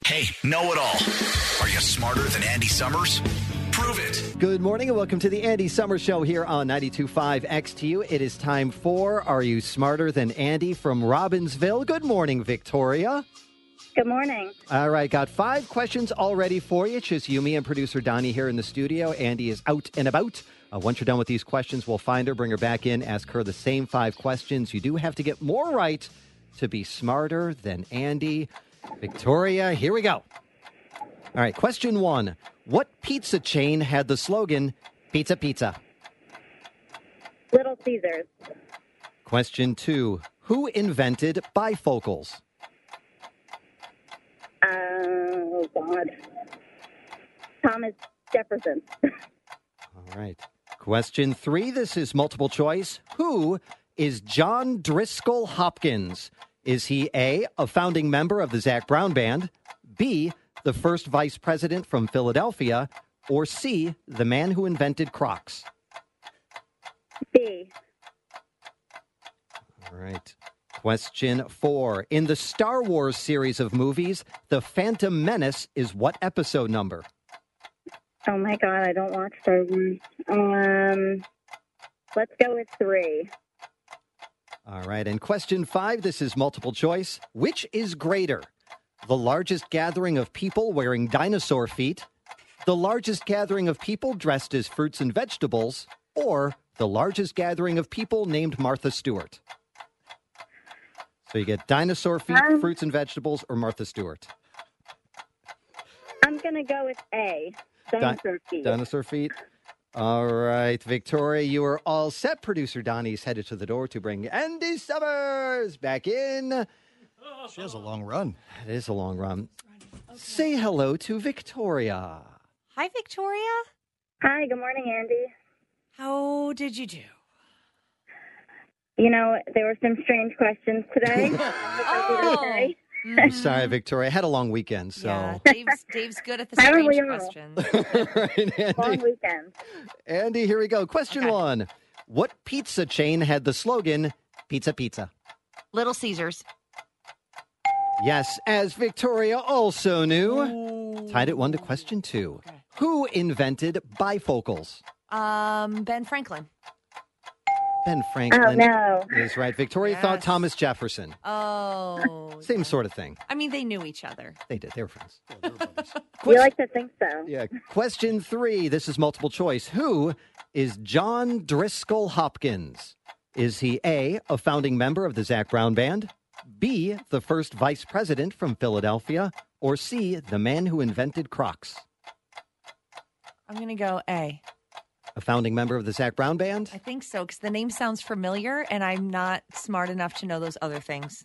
Hey, know-it-all. Are you smarter than Andy Summers? Prove it. Good morning and welcome to the Andy Summers Show here on 92.5 XTU. It is time for Are You Smarter Than Andy from Robbinsville. Good morning, Victoria. Good morning. All right, got 5 questions already for you. It's just you, me, and producer Donnie here in the studio. Andy is out and about. Once you're done with these questions, we'll find her, bring her back in, ask her the same 5 questions. You do have to get more right to be smarter than Andy. Victoria, here we go. All right, question 1. What pizza chain had the slogan, Pizza, Pizza? Little Caesars. Question 2. Who invented bifocals? Oh, God. Thomas Jefferson. All right. Question 3. This is multiple choice. Who is John Driscoll Hopkins? Is he A, a founding member of the Zac Brown Band, B, the first vice president from Philadelphia, or C, the man who invented Crocs? B. All right. Question 4. In the Star Wars series of movies, The Phantom Menace is what episode number? Oh, my God, I don't watch Star Wars. Let's go with 3. All right. And question 5. This is multiple choice. Which is greater? The largest gathering of people wearing dinosaur feet, the largest gathering of people dressed as fruits and vegetables, or the largest gathering of people named Martha Stewart? So you get dinosaur feet, fruits and vegetables, or Martha Stewart? I'm going to go with A. Dinosaur feet. Dinosaur feet. All right, Victoria, you are all set. Producer Donnie's headed to the door to bring Andy Summers back in. She has a long run. It is a long run. Okay. Say hello to Victoria. Hi, Victoria. Hi, good morning, Andy. How did you do? You know, there were some strange questions today. I did okay. I'm sorry, Victoria. I had a long weekend, so. Yeah, Dave's good at the strange questions. Right, Andy. Long weekend. Andy, here we go. Question 1. What pizza chain had the slogan, Pizza, Pizza? Little Caesars. Yes, as Victoria also knew. Ooh. Tied it 1 to question 2. Okay. Who invented bifocals? Ben Franklin. Ben Franklin is right. Victoria thought Yes. Thomas Jefferson. Oh. Same sort of thing. I mean, they knew each other. They did. They were friends. You like to think so. Yeah. Question 3. This is multiple choice. Who is John Driscoll Hopkins? Is he A, a founding member of the Zac Brown Band, B, the first vice president from Philadelphia, or C, the man who invented Crocs? I'm going to go A. A founding member of the Zac Brown Band? I think so, because the name sounds familiar, and I'm not smart enough to know those other things.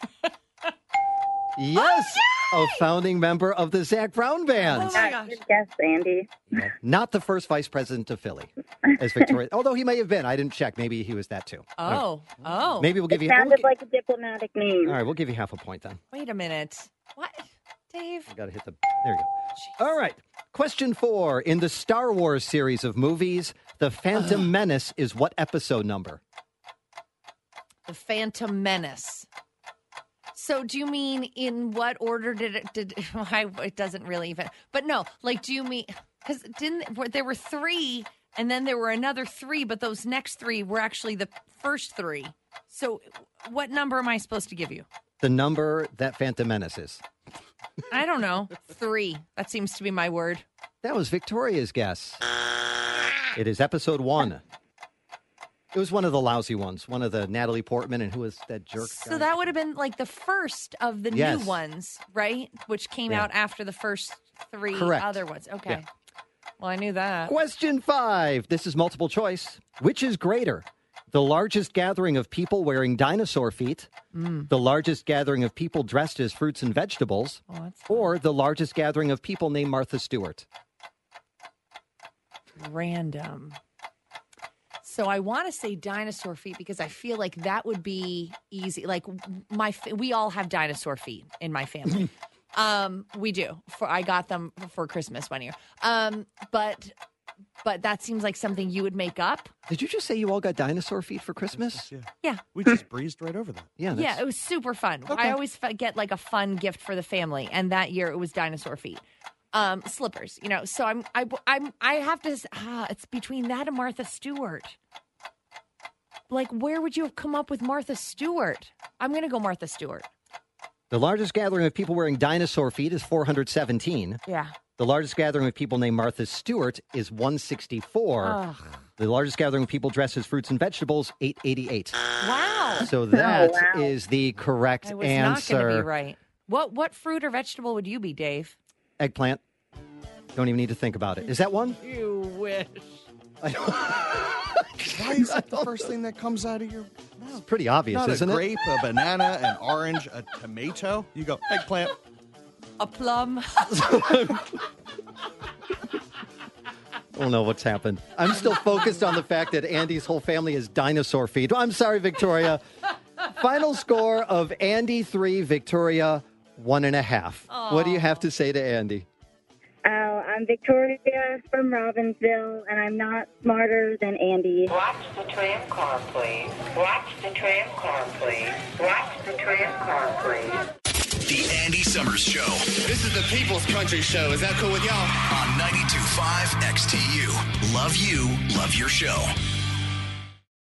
Yes, a founding member of the Zac Brown Band. Oh, my gosh. Good guess, Andy. Not the first vice president of Philly, as Victoria. Although he may have been. I didn't check. Maybe he was that too. Oh. Maybe we'll give you. Sounded like a diplomatic name. All right, we'll give you half a point then. Wait a minute. What? Dave? I got to hit the. There you go. All right. Question 4. In the Star Wars series of movies, The Phantom Menace is what episode number? The Phantom Menace. So do you mean in what order did it doesn't really even, but no, like, do you mean, because there were 3 and then there were another 3, but those next 3 were actually the first 3. So what number am I supposed to give you? The number that Phantom Menace is. I don't know. 3. That seems to be my word. That was Victoria's guess. It is episode 1. It was one of the lousy ones, one of the Natalie Portman, and who was that jerk So guy? that would have been like the first of the new ones, right? Which came out after the first 3 other ones. Okay. Yeah. Well, I knew that. Question 5. This is multiple choice. Which is greater? The largest gathering of people wearing dinosaur feet, the largest gathering of people dressed as fruits and vegetables, or the largest gathering of people named Martha Stewart? Random. So I want to say dinosaur feet because I feel like that would be easy. Like we all have dinosaur feet in my family. We do. I got them for Christmas one year. But but that seems like something you would make up. Did you just say you all got dinosaur feet for Christmas? Yeah. Yeah. We just breezed right over that. Yeah. Yeah, it was super fun. I always get like a fun gift for the family, and that year it was dinosaur feet, slippers. So I have to. It's between that and Martha Stewart. Like, where would you have come up with Martha Stewart? I'm going to go Martha Stewart. The largest gathering of people wearing dinosaur feet is 417. Yeah. The largest gathering of people named Martha Stewart is 164. Ugh. The largest gathering of people dressed as fruits and vegetables, 888. Wow. So that is the correct I was answer. not going to be right. What fruit or vegetable would you be, Dave? Eggplant. Don't even need to think about it. Is that one? You wish. Why is that the first thing that comes out of your mouth? It's pretty obvious, Not isn't a it? grape, a banana, an orange, a tomato. You go, eggplant. A plum. I don't know what's happened. I'm still focused on the fact that Andy's whole family is dinosaur feet. I'm sorry, Victoria. Final score of Andy 3, Victoria 1.5. What do you have to say to Andy? Oh, I'm Victoria from Robbinsville, and I'm not smarter than Andy. Watch the tram car, please. Watch the tram car, please. Watch the tram car, please. The Andy Summers Show This is the People's Country Show. Is that cool with y'all? on 92.5 XTU. Love you, love your show.